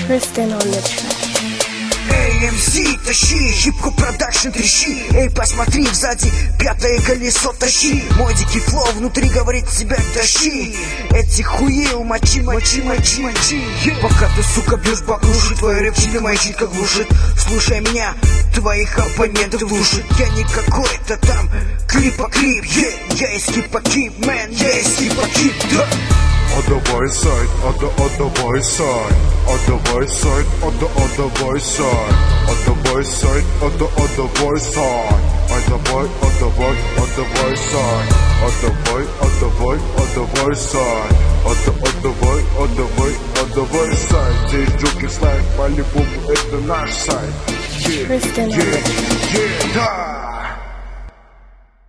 Tristan on the track. Эй, МС, тащи, хип-хоп продакшн трещи. Эй, посмотри, сзади пятое колесо тащи. Мой дикий флоу внутри говорит тебя тащи. Эти хуи умочи, мочи. Пока ты, сука, бьешь баклуши, твой рэп тебе мои читка глушит. Слушай меня, твоих оппонентов глушит. Я не какой-то там клипа-клип, я из хипа-кип, мэн, я из хипа-кип, да. On the boy side, on the boy side, on the boy side, on the boy side, on the boy side, on the boy side, on the boy side, on the boy side, on the boy side. Здесь джоки слайд, по-любому это наш сайт. Tristan on the track. Да.